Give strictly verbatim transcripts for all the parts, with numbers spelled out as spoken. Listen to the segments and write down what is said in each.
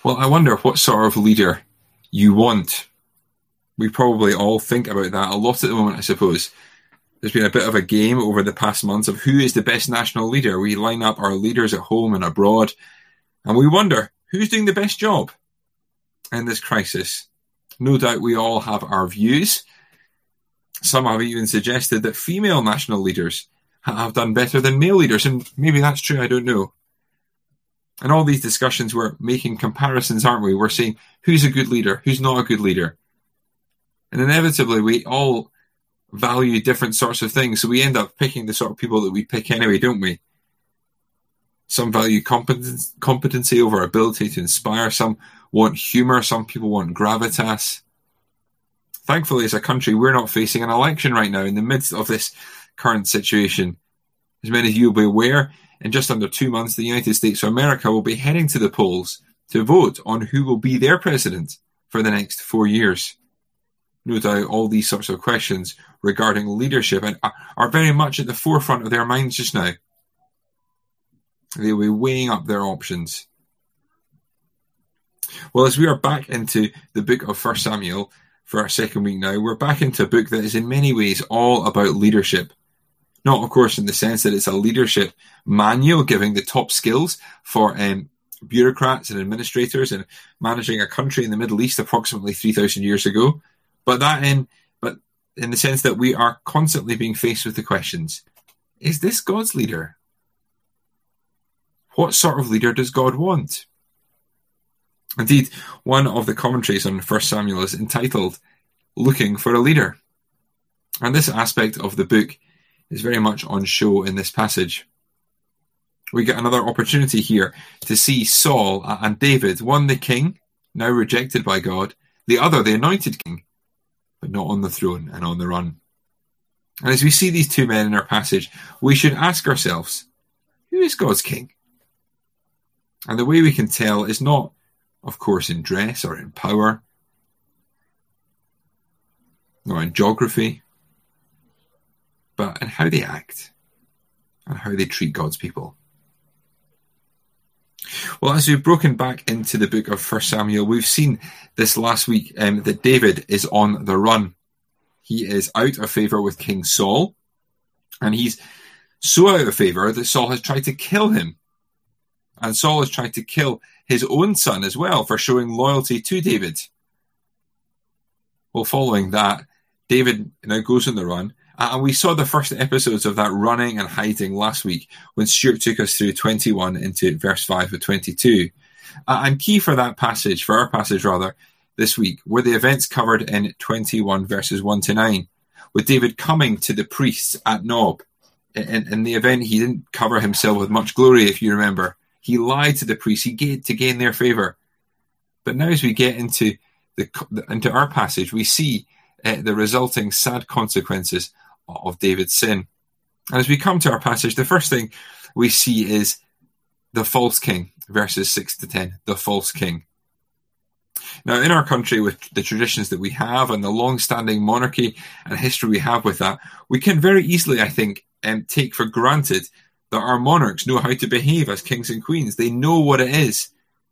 Well, I wonder what sort of leader you want. We probably all think about that a lot at the moment, I suppose. There's been a bit of a game over the past months of who is the best national leader. We line up our leaders at home and abroad, and we wonder who's doing the best job in this crisis. No doubt we all have our views. Some have even suggested that female national leaders have done better than male leaders, and maybe that's true, I don't know. In all these discussions, we're making comparisons, aren't we? We're saying who's a good leader, who's not a good leader. And inevitably, we all value different sorts of things, so we end up picking the sort of people that we pick anyway, don't we? Some value competence, competency over ability to inspire. Some want humour. Some people want gravitas. Thankfully, as a country, we're not facing an election right now in the midst of this current situation. As many of you will be aware, in just under two months, the United States of America will be heading to the polls to vote on who will be their president for the next four years. No doubt all these sorts of questions regarding leadership are very much at the forefront of their minds just now. They'll be weighing up their options. Well, as we are back into the book of First Samuel for our second week now, we're back into a book that is in many ways all about leadership. Not, of course, in the sense that it's a leadership manual giving the top skills for um, bureaucrats and administrators and managing a country in the Middle East approximately three thousand years ago, but that in, but in the sense that we are constantly being faced with the questions, is this God's leader? What sort of leader does God want? Indeed, one of the commentaries on First Samuel is entitled Looking for a Leader. And this aspect of the book is very much on show in this passage. We get another opportunity here to see Saul and David, one the king, now rejected by God, the other the anointed king, but not on the throne and on the run. And as we see these two men in our passage, we should ask ourselves, who is God's king? And the way we can tell is not, of course, in dress or in power, nor in geography, but in how they act and how they treat God's people. Well, as we've broken back into the book of First Samuel, we've seen this last week um, that David is on the run. He is out of favour with King Saul, and he's so out of favour that Saul has tried to kill him. And Saul has tried to kill his own son as well for showing loyalty to David. Well, following that, David now goes on the run. And we saw the first episodes of that running and hiding last week when Stuart took us through twenty-one into verse five of twenty-two. Uh, and key for that passage, for our passage rather, this week, were the events covered in twenty-one verses one to nine, with David coming to the priests at Nob. In, in the event, he didn't cover himself with much glory, if you remember. He lied to the priests, he gained to gain their favour. But now as we get into the into our passage, we see uh, the resulting sad consequences of David's sin. And as we come to our passage, the first thing we see is the false king, verses six to ten, the false king. Now, in our country, with the traditions that we have and the long-standing monarchy and history we have with that, we can very easily, I think, um, take for granted that our monarchs know how to behave as kings and queens. They know what it is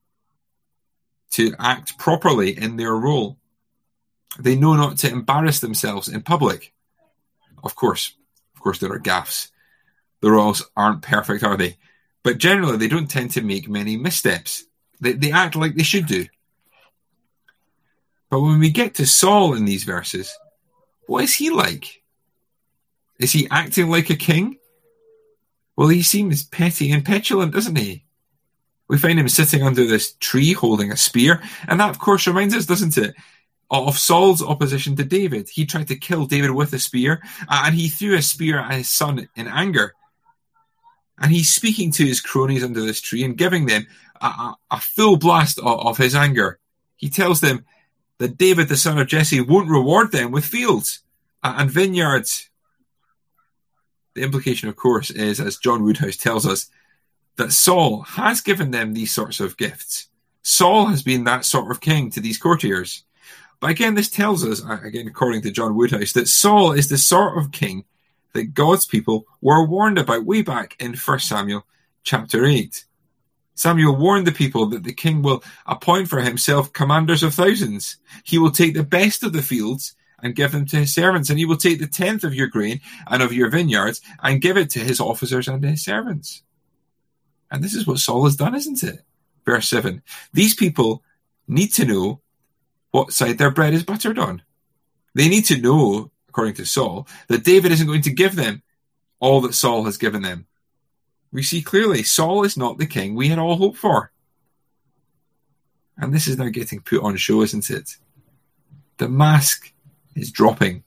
to act properly in their role. They know not to embarrass themselves in public. Of course, of course, there are gaffes. The royals aren't perfect, are they? But generally, they don't tend to make many missteps. They, they act like they should do. But when we get to Saul in these verses, what is he like? Is he acting like a king? Well, he seems petty and petulant, doesn't he? We find him sitting under this tree holding a spear. And that, of course, reminds us, doesn't it, of Saul's opposition to David. He tried to kill David with a spear, and he threw a spear at his son in anger. And he's speaking to his cronies under this tree and giving them a, a, a full blast of, of his anger. He tells them that David, the son of Jesse, won't reward them with fields and vineyards. The implication, of course, is, as John Woodhouse tells us, that Saul has given them these sorts of gifts. Saul has been that sort of king to these courtiers. But again, this tells us, again, according to John Woodhouse, that Saul is the sort of king that God's people were warned about way back in First Samuel chapter eight. Samuel warned the people that the king will appoint for himself commanders of thousands. He will take the best of the fields and give them to his servants, and he will take the tenth of your grain and of your vineyards and give it to his officers and his servants. And this is what Saul has done, isn't it? Verse seven. These people need to know what side their bread is buttered on. They need to know, according to Saul, that David isn't going to give them all that Saul has given them. We see clearly Saul is not the king we had all hoped for. And this is now getting put on show, isn't it? The mask is dropping.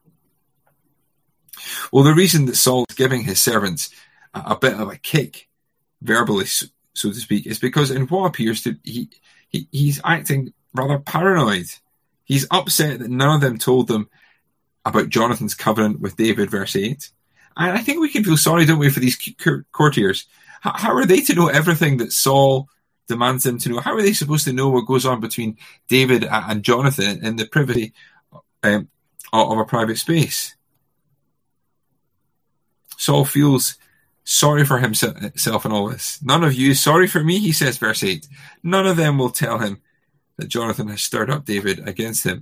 Well, the reason that Saul is giving his servants a, a bit of a kick, verbally, so, so to speak, is because in what appears to he, he he's acting rather paranoid. He's upset that none of them told them about Jonathan's covenant with David, verse eight. And I think we can feel sorry, don't we, for these courtiers. How, how are they to know everything that Saul demands them to know? How are they supposed to know what goes on between David and Jonathan in the privacy um, of a private space? Saul feels sorry for himself in all this. None of you, sorry for me, he says, verse eight. None of them will tell him that Jonathan has stirred up David against him.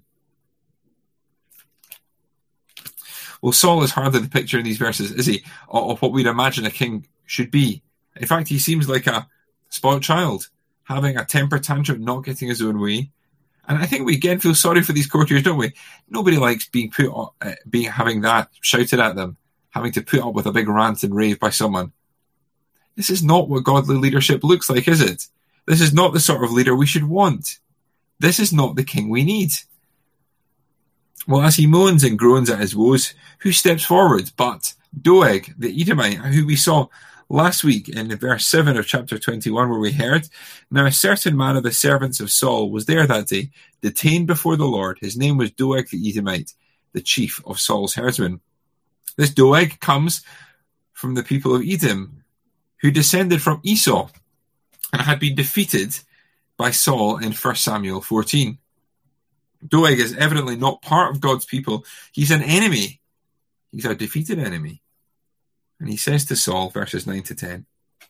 Well, Saul is hardly the picture in these verses, is he, of what we'd imagine a king should be. In fact, he seems like a spoiled child, having a temper tantrum, not getting his own way. And I think we again feel sorry for these courtiers, don't we? Nobody likes being put, uh, being having that shouted at them, having to put up with a big rant and rave by someone. This is not what godly leadership looks like, is it? This is not the sort of leader we should want. This is not the king we need. Well, as he moans and groans at his woes, who steps forward but Doeg, the Edomite, who we saw last week in verse seven of chapter twenty-one, where we heard, Now a certain man of the servants of Saul was there that day, detained before the Lord. His name was Doeg the Edomite, the chief of Saul's herdsmen. This Doeg comes from the people of Edom, who descended from Esau and had been defeated by Saul in First Samuel fourteen. Doeg is evidently not part of God's people. He's an enemy. He's a defeated enemy. And he says to Saul, verses nine to ten,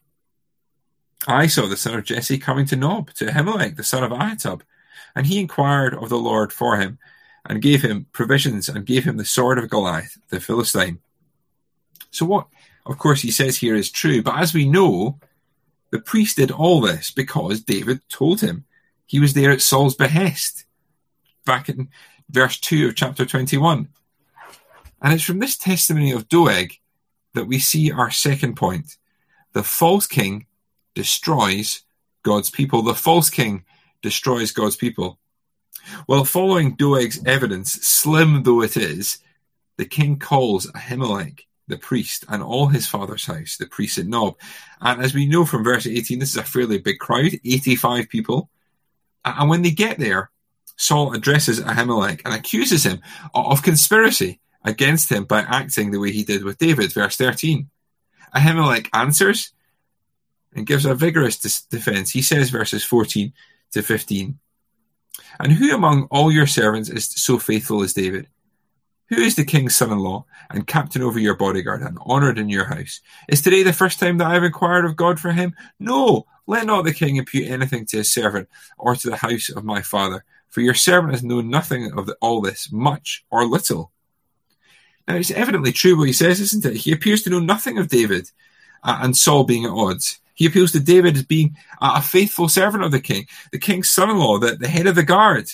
I saw the son of Jesse coming to Nob, to Ahimelech, the son of Ahitub, and he inquired of the Lord for him, and gave him provisions, and gave him the sword of Goliath, the Philistine. So what, of course, he says here is true, but as we know, the priest did all this because David told him. He was there at Saul's behest, back in verse two of chapter twenty-one. And it's from this testimony of Doeg that we see our second point. The false king destroys God's people. The false king destroys God's people. Well, following Doeg's evidence, slim though it is, the king calls Ahimelech, the priest, and all his father's house, the priests at Nob. And as we know from verse eighteen, this is a fairly big crowd, eighty-five people. And when they get there, Saul addresses Ahimelech and accuses him of conspiracy against him by acting the way he did with David, verse thirteen. Ahimelech answers and gives a vigorous defense. He says, verses fourteen to fifteen, And who among all your servants is so faithful as David? Who is the king's son-in-law and captain over your bodyguard and honoured in your house? Is today the first time that I have inquired of God for him? No, let not the king impute anything to his servant or to the house of my father, for your servant has known nothing of the, all this, much or little. Now, it's evidently true what he says, isn't it? He appears to know nothing of David uh, and Saul being at odds. He appeals to David as being uh, a faithful servant of the king, the king's son-in-law, the, the head of the guard.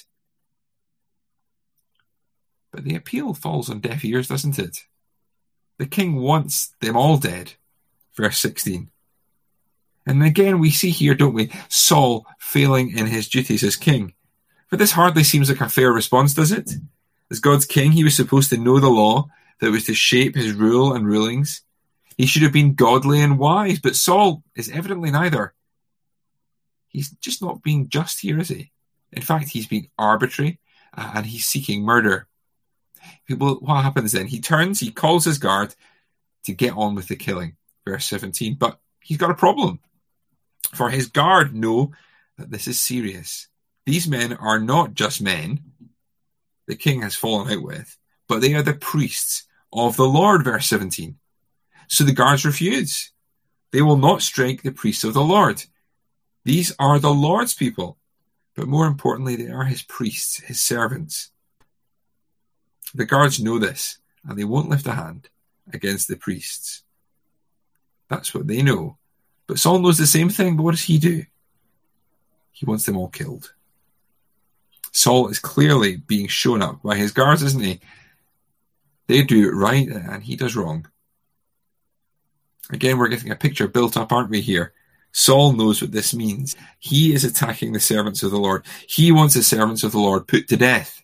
But the appeal falls on deaf ears, doesn't it? The king wants them all dead. Verse sixteen. And again we see here, don't we, Saul failing in his duties as king. But this hardly seems like a fair response, does it? As God's king, he was supposed to know the law that was to shape his rule and rulings. He should have been godly and wise, but Saul is evidently neither. He's just not being just here, is he? In fact, he's being arbitrary uh, and he's seeking murder. Well, what happens then? He turns, he calls his guard to get on with the killing. Verse seventeen. But he's got a problem. For his guard know that this is serious. These men are not just men the king has fallen out with, but they are the priests of the Lord, verse seventeen. So the guards refuse. They will not strike the priests of the Lord. These are the Lord's people, but more importantly, they are his priests, his servants. The guards know this, and they won't lift a hand against the priests. That's what they know. But Saul knows the same thing, but what does he do? He wants them all killed. Saul is clearly being shown up by his guards, isn't he? They do it right, and he does wrong. Again, we're getting a picture built up, aren't we, here? Saul knows what this means. He is attacking the servants of the Lord. He wants the servants of the Lord put to death.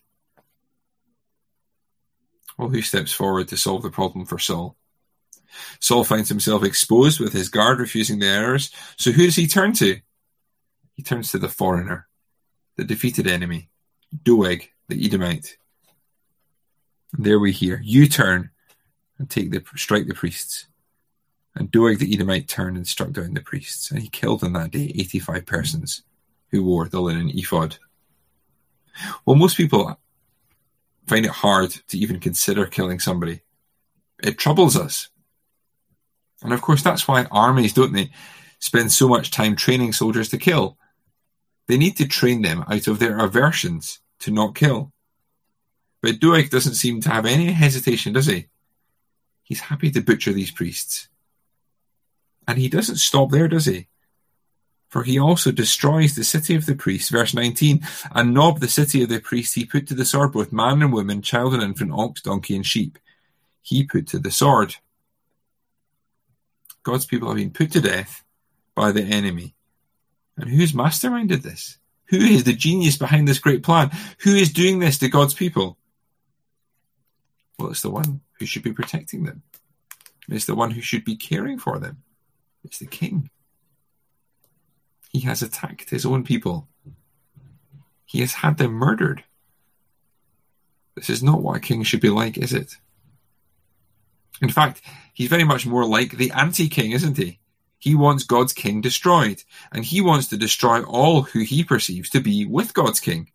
Well, who steps forward to solve the problem for Saul? Saul finds himself exposed with his guard refusing the errors. So who does he turn to? He turns to the foreigner, the defeated enemy, Doeg, the Edomite. And there we hear, you turn and take the strike the priests. And Doeg the Edomite turned and struck down the priests. And he killed on that day eighty-five persons who wore the linen ephod. Well, most people find it hard to even consider killing somebody. It troubles us. And of course, that's why armies, don't they, spend so much time training soldiers to kill. They need to train them out of their aversions to not kill. But Doeg doesn't seem to have any hesitation, does he? He's happy to butcher these priests. And he doesn't stop there, does he? For he also destroys the city of the priests, verse nineteen, and Nob, the city of the priests, he put to the sword both man and woman, child and infant, ox, donkey, and sheep. He put to the sword. God's people have been put to death by the enemy. And who's masterminded this? Who is the genius behind this great plan? Who is doing this to God's people? Well, it's the one who should be protecting them. It's the one who should be caring for them. It's the king. He has attacked his own people. He has had them murdered. This is not what a king should be like, is it? In fact, he's very much more like the anti-king, isn't he? He wants God's king destroyed, and he wants to destroy all who he perceives to be with God's king.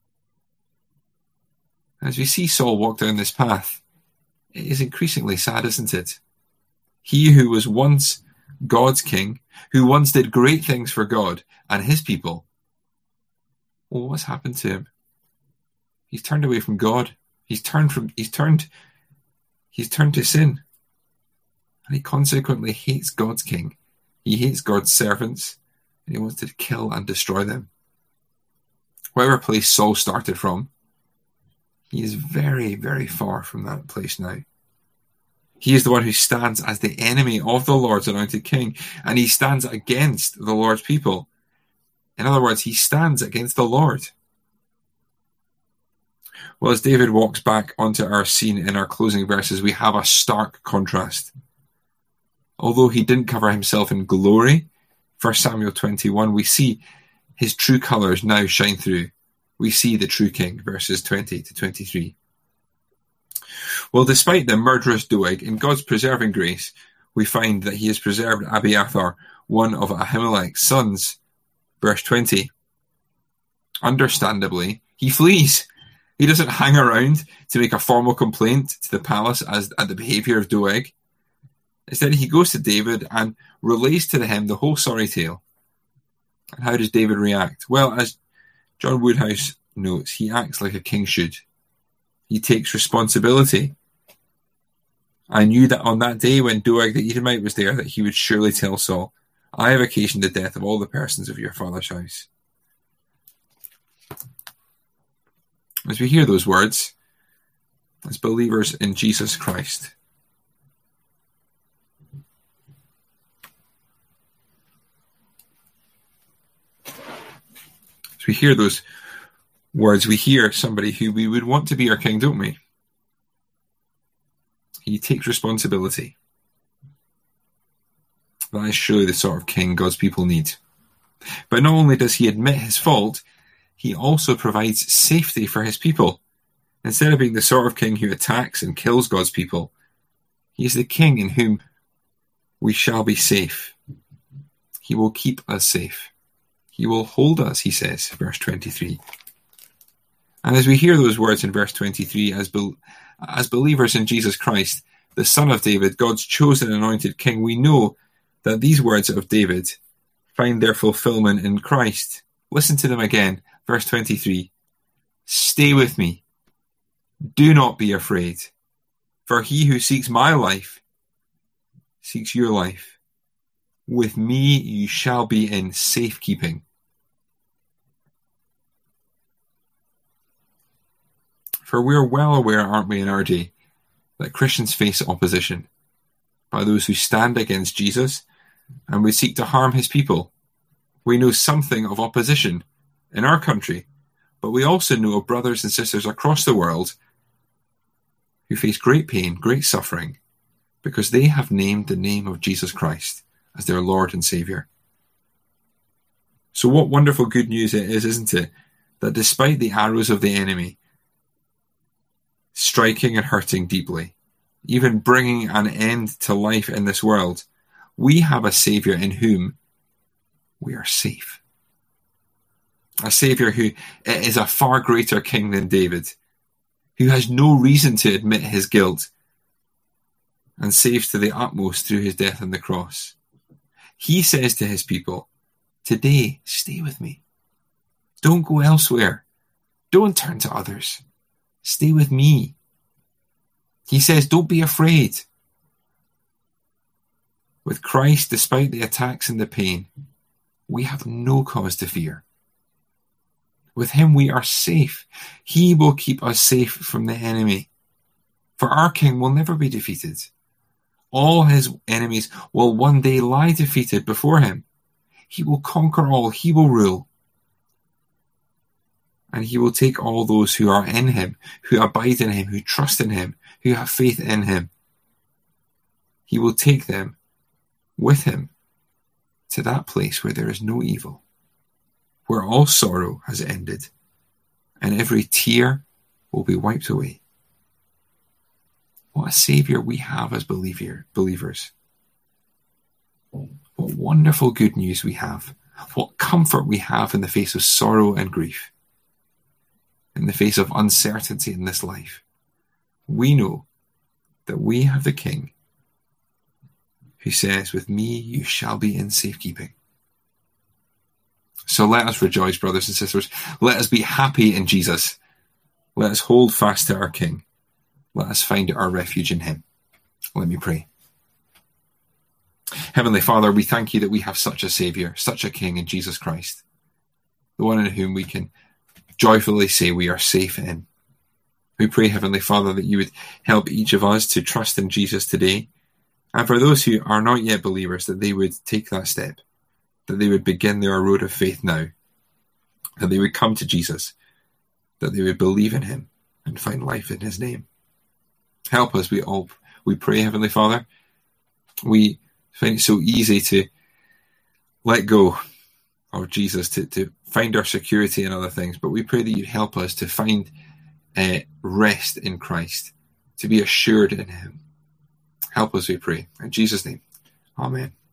As we see Saul walk down this path, it is increasingly sad, isn't it? He who was once God's king, who once did great things for God and his people, well, what's happened to him? He's turned away from God. He's turned from. He's turned. He's turned to sin, and he consequently hates God's king. He hates God's servants, and he wants to kill and destroy them. Whatever place Saul started from, he is very, very far from that place now. He is the one who stands as the enemy of the Lord's anointed king, and he stands against the Lord's people. In other words, he stands against the Lord. Well, as David walks back onto our scene in our closing verses, we have a stark contrast. Although he didn't cover himself in glory, First Samuel twenty-one, we see his true colours now shine through. We see the true king, verses twenty to twenty-three. Well, despite the murderous Doeg, in God's preserving grace, we find that he has preserved Abiathar, one of Ahimelech's sons. Verse twenty. Understandably, he flees. He doesn't hang around to make a formal complaint to the palace as at the behaviour of Doeg. Instead, he goes to David and relays to him the whole sorry tale. And how does David react? Well, as John Woodhouse notes, he acts like a king should. He takes responsibility. I knew that on that day when Doeg the Edomite was there, that he would surely tell Saul, I have occasioned the death of all the persons of your father's house. As we hear those words, as believers in Jesus Christ, as we hear those words, we hear somebody who we would want to be our king, don't we? He takes responsibility. That is surely the sort of king God's people need. But not only does he admit his fault, he also provides safety for his people. Instead of being the sort of king who attacks and kills God's people, he is the king in whom we shall be safe. He will keep us safe. He will hold us, he says, verse twenty-three. And as we hear those words in verse twenty-three, as, be- as believers in Jesus Christ, the Son of David, God's chosen and anointed king, we know that these words of David find their fulfillment in Christ. Listen to them again. Verse twenty-three. Stay with me. Do not be afraid. For he who seeks my life seeks your life. With me you shall be in safekeeping. For we're well aware, aren't we, in our day, that Christians face opposition by those who stand against Jesus and would seek to harm his people. We know something of opposition in our country, but we also know of brothers and sisters across the world who face great pain, great suffering, because they have named the name of Jesus Christ as their Lord and Saviour. So what wonderful good news it is, isn't it, that despite the arrows of the enemy striking and hurting deeply, even bringing an end to life in this world, we have a Saviour in whom we are safe. A Saviour who is a far greater king than David, who has no reason to admit his guilt and saves to the utmost through his death on the cross. He says to his people, today, stay with me. Don't go elsewhere. Don't turn to others. Stay with me. He says, don't be afraid. With Christ, despite the attacks and the pain, we have no cause to fear. With him we are safe. He will keep us safe from the enemy. For our King will never be defeated. All his enemies will one day lie defeated before him. He will conquer all. He will rule. And he will take all those who are in him, who abide in him, who trust in him, who have faith in him. He will take them with him to that place where there is no evil, where all sorrow has ended, and every tear will be wiped away. What a Saviour we have as believer, believers. What wonderful good news we have. What comfort we have in the face of sorrow and grief. In the face of uncertainty in this life. We know that we have the King who says, with me you shall be in safekeeping. So let us rejoice, brothers and sisters. Let us be happy in Jesus. Let us hold fast to our King. Let us find our refuge in him. Let me pray. Heavenly Father, we thank you that we have such a Saviour, such a King in Jesus Christ, the one in whom we can joyfully say we are safe in. We pray, Heavenly Father, that you would help each of us to trust in Jesus today, and for those who are not yet believers, that they would take that step, that they would begin their road of faith now, that they would come to Jesus, that they would believe in him and find life in his name. Help us, we all we pray, Heavenly Father. We find it so easy to let go of Jesus, to, to find our security in other things, but we pray that you'd help us to find uh, rest in Christ, to be assured in him. Help us, we pray. In Jesus' name, amen.